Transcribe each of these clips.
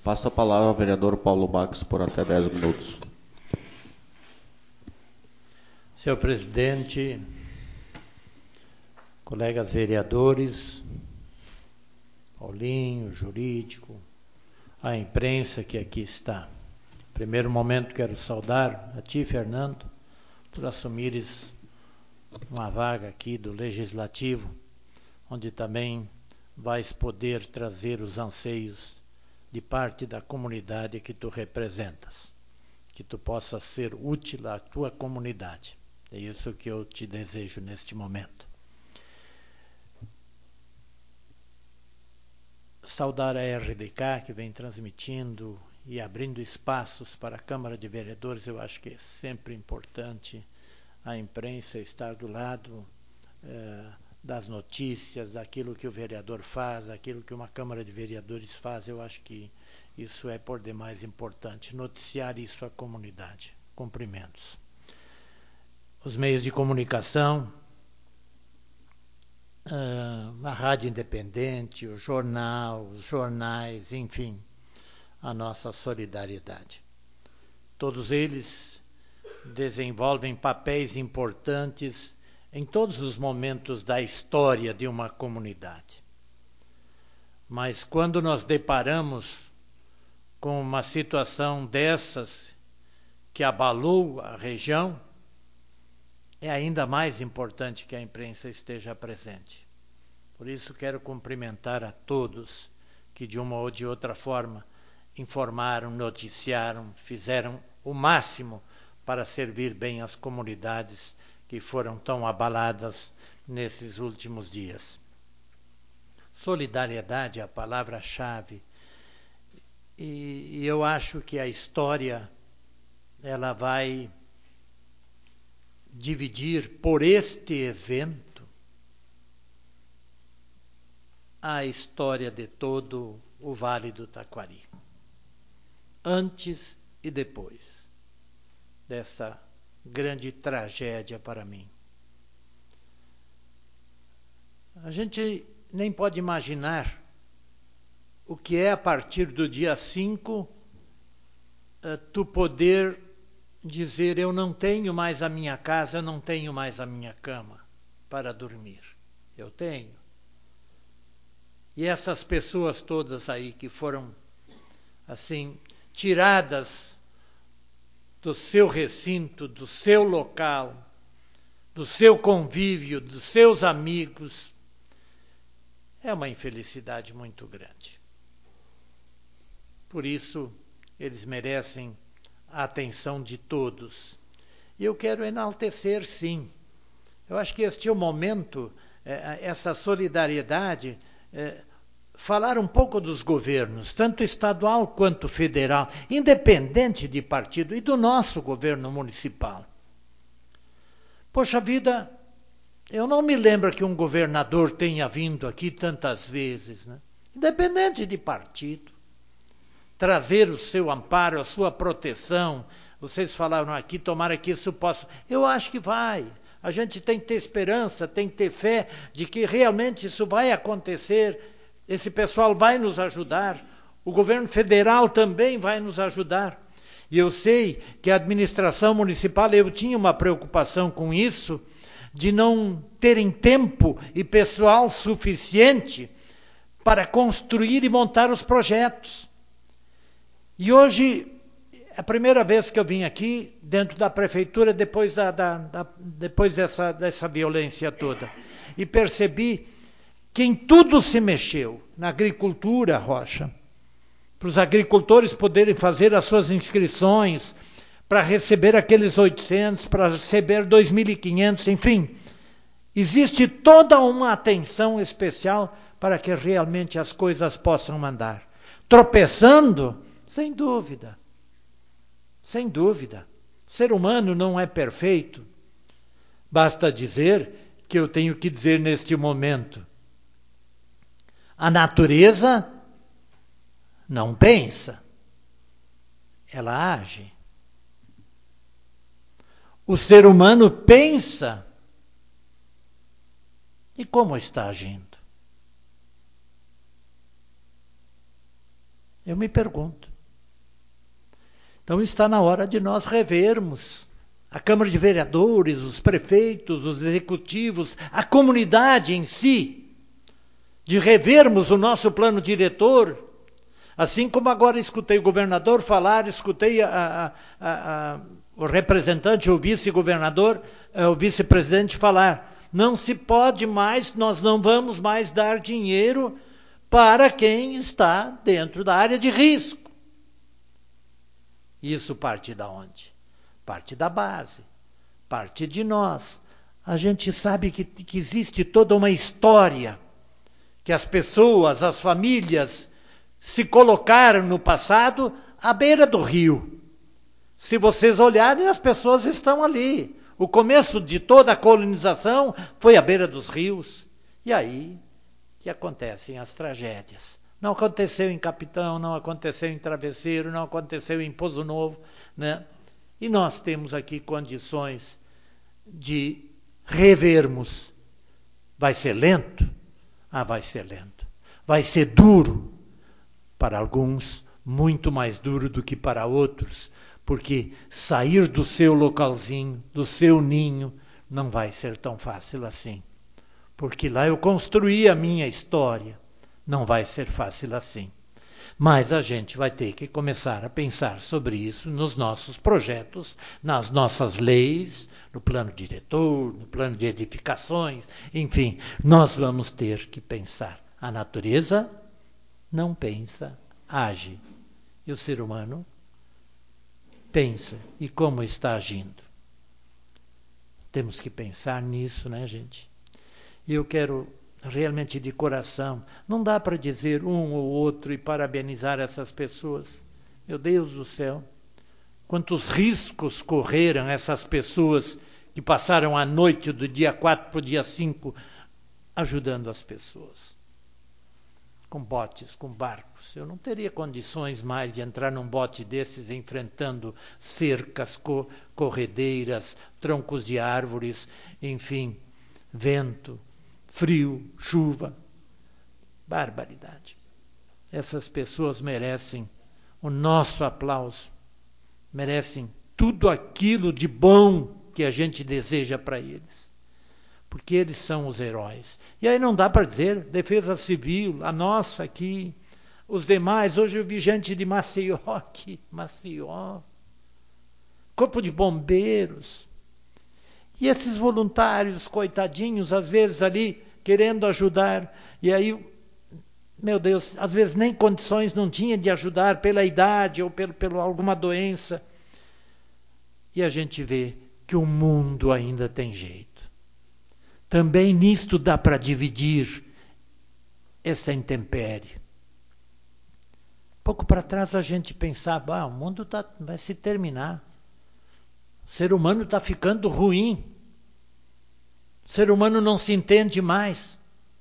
Passo a palavra ao vereador Paulo Bax por até 10 minutos. Senhor presidente, colegas vereadores, Paulinho, jurídico, a imprensa que aqui está. Em primeiro momento quero saudar a ti, Fernando, por assumires uma vaga aqui do Legislativo, onde também vais poder trazer os anseios de parte da comunidade que tu representas, que tu possas ser útil à tua comunidade. É isso que eu te desejo neste momento. Saudar a RDK, que vem transmitindo e abrindo espaços para a Câmara de Vereadores. Eu acho que é sempre importante a imprensa estar do lado das notícias, daquilo que o vereador faz, daquilo que uma Câmara de Vereadores faz. Eu acho que isso é por demais importante, noticiar isso à comunidade. Cumprimentos. Os meios de comunicação, a Rádio Independente, o jornal, os jornais, enfim, a nossa solidariedade. Todos eles desenvolvem papéis importantes em todos os momentos da história de uma comunidade. Mas quando nós deparamos com uma situação dessas que abalou a região, é ainda mais importante que a imprensa esteja presente. Por isso quero cumprimentar a todos que de uma ou de outra forma informaram, noticiaram, fizeram o máximo para servir bem as comunidades que foram tão abaladas nesses últimos dias. Solidariedade é a palavra-chave. E eu acho que a história ela vai dividir por este evento a história de todo o Vale do Taquari, antes e depois dessa grande tragédia para mim. A gente nem pode imaginar o que é a partir do dia 5 tu poder dizer: eu não tenho mais a minha casa, eu não tenho mais a minha cama para dormir. Eu tenho. E essas pessoas todas aí que foram assim tiradas do seu recinto, do seu local, do seu convívio, dos seus amigos, é uma infelicidade muito grande. Por isso, eles merecem a atenção de todos. E eu quero enaltecer, sim. Eu acho que este é o momento, essa solidariedade, falar um pouco dos governos, tanto estadual quanto federal, independente de partido, e do nosso governo municipal. Poxa vida, eu não me lembro que um governador tenha vindo aqui tantas vezes, né? Independente de partido, trazer o seu amparo, a sua proteção. Vocês falaram aqui, tomara que isso possa... Eu acho que vai. A gente tem que ter esperança, tem que ter fé de que realmente isso vai acontecer. Esse pessoal vai nos ajudar. O governo federal também vai nos ajudar. E eu sei que a administração municipal, eu tinha uma preocupação com isso, de não terem tempo e pessoal suficiente para construir e montar os projetos. E hoje, é a primeira vez que eu vim aqui, dentro da prefeitura, depois dessa violência toda. E percebi que em tudo se mexeu. Na agricultura, Rocha. Para os agricultores poderem fazer as suas inscrições, para receber aqueles 800, para receber 2.500, enfim. Existe toda uma atenção especial para que realmente as coisas possam andar. Tropeçando, sem dúvida. Sem dúvida. O ser humano não é perfeito. Basta dizer que eu tenho que dizer neste momento. A natureza não pensa. Ela age. O ser humano pensa. E como está agindo? Eu me pergunto. Então está na hora de nós revermos a Câmara de Vereadores, os prefeitos, os executivos, a comunidade em si, de revermos o nosso plano diretor, assim como agora escutei o governador falar, escutei o representante, o vice-governador, o vice-presidente falar. Não se pode mais, nós não vamos mais dar dinheiro para quem está dentro da área de risco. Isso parte da onde? Parte da base, parte de nós. A gente sabe que existe toda uma história, que as pessoas, as famílias se colocaram no passado à beira do rio. Se vocês olharem, as pessoas estão ali. O começo de toda a colonização foi à beira dos rios. E aí que acontecem as tragédias. Não aconteceu em Capitão, não aconteceu em Travesseiro, não aconteceu em Pozo Novo, né? E nós temos aqui condições de revermos. Vai ser lento? Vai ser lento. Vai ser duro para alguns, muito mais duro do que para outros, porque sair do seu localzinho, do seu ninho, não vai ser tão fácil assim. Porque lá eu construí a minha história. Não vai ser fácil assim. Mas a gente vai ter que começar a pensar sobre isso nos nossos projetos, nas nossas leis, no plano diretor, no plano de edificações, enfim, nós vamos ter que pensar. A natureza não pensa, age. E o ser humano pensa. E como está agindo? Temos que pensar nisso, né, gente? E eu quero realmente de coração, não dá para dizer um ou outro e parabenizar essas pessoas. Meu Deus do céu, quantos riscos correram essas pessoas que passaram a noite do dia 4 para o dia 5 ajudando as pessoas. Com botes, com barcos. Eu não teria condições mais de entrar num bote desses enfrentando cercas, corredeiras, troncos de árvores, enfim, vento, frio, chuva. Barbaridade. Essas pessoas merecem o nosso aplauso. Merecem tudo aquilo de bom que a gente deseja para eles. Porque eles são os heróis. E aí não dá para dizer Defesa Civil, a nossa aqui, os demais. Hoje eu vi gente de Maceió aqui, Maceió. Corpo de Bombeiros. E esses voluntários, coitadinhos, às vezes ali querendo ajudar. E aí, meu Deus, às vezes nem condições não tinha de ajudar pela idade ou pela alguma doença. E a gente vê que o mundo ainda tem jeito. Também nisto dá para dividir essa intempérie. Pouco para trás a gente pensava, o mundo vai se terminar. O ser humano está ficando ruim. O ser humano não se entende mais.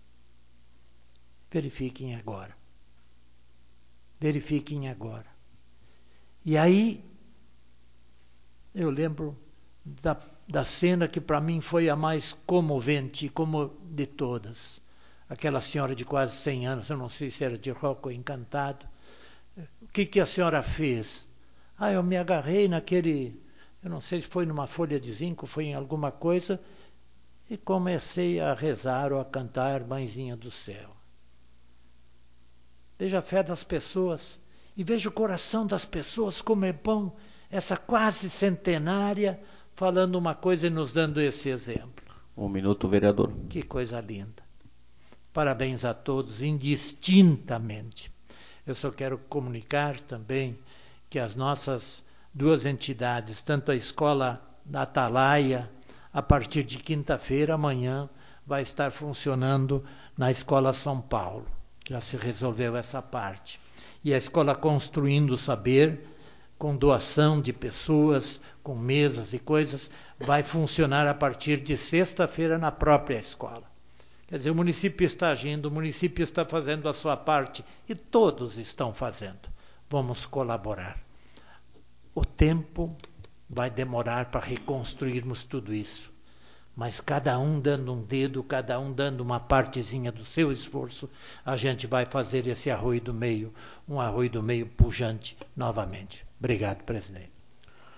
Verifiquem agora. Verifiquem agora. E aí, eu lembro da cena que para mim foi a mais comovente de todas. Aquela senhora de quase 100 anos, eu não sei se era de Roco Encantado. O que a senhora fez? Eu me agarrei naquele, eu não sei se foi numa folha de zinco, foi em alguma coisa, e comecei a rezar ou a cantar Mãezinha do Céu. Veja a fé das pessoas e veja o coração das pessoas, como é bom essa quase centenária falando uma coisa e nos dando esse exemplo. 1 minuto, vereador. Que coisa linda. Parabéns a todos, indistintamente. Eu só quero comunicar também que as nossas duas entidades, tanto a Escola da Atalaia, a partir de quinta-feira, amanhã, vai estar funcionando na Escola São Paulo. Já se resolveu essa parte. E a Escola Construindo o Saber, com doação de pessoas, com mesas e coisas, vai funcionar a partir de sexta-feira na própria escola. Quer dizer, o município está agindo, o município está fazendo a sua parte e todos estão fazendo. Vamos colaborar. O tempo vai demorar para reconstruirmos tudo isso. mas cada um dando um dedo, cada um dando uma partezinha do seu esforço, a gente vai fazer esse Arroio do Meio, um Arroio do Meio pujante novamente. Obrigado, presidente.